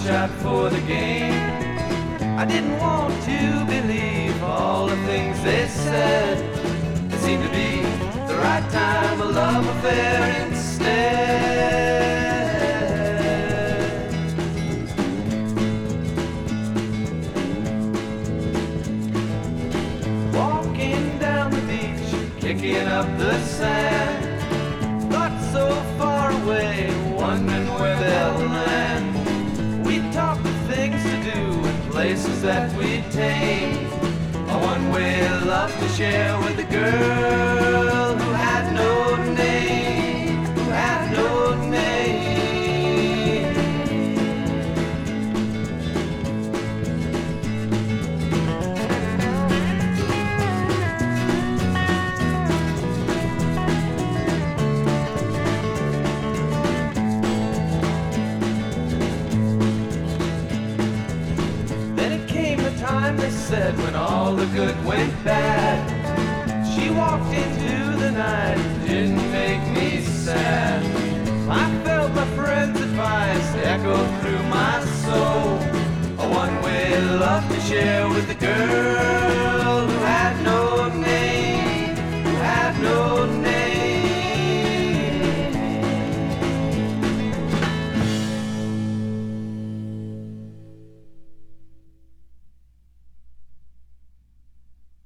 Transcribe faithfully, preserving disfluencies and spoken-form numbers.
shot for the game. I didn't want to believe all the things they said. It seemed to be the right time, a love affair instead. Walking down the beach, kicking up the sand, thoughts so far away, wondering where they'll land. We talked of things to do and places that we'd take, a one-way love to share with a girl who had no name, who had no name. They said when all the good went bad, she walked into the night, didn't make me sad. I felt my friend's advice echo through my soul, a one-way love to share with